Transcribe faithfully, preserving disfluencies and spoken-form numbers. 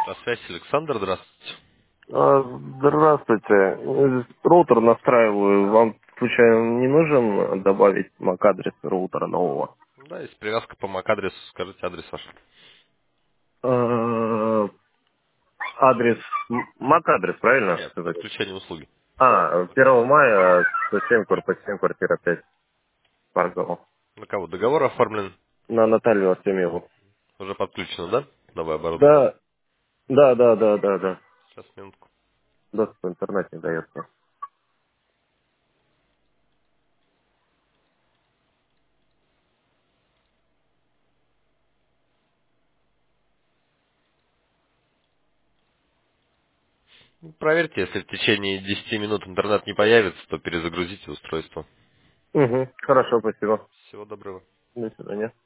На связи Александр, здравствуйте. А, Здравствуйте. Э, Роутер настраиваю. Вам случайно не нужен добавить MAC-адрес роутера нового? Да, есть привязка по MAC-адресу, скажите адрес ваш. Э, Адрес, м- MAC-адрес, правильно Нет, сказать? подключение услуги. А, первого мая, сто семь, корпус семь, квартира пять, Паргова. На кого? Договор оформлен, На Наталью Артемьеву. уже подключено, да? Новое оборудование. Да, да, да, да, да, да. Сейчас, минутку. Доступ в интернет не дается. Ну, проверьте, если в течение десяти минут интернет не появится, то перезагрузите устройство. Угу, хорошо, спасибо. Всего доброго. До свидания.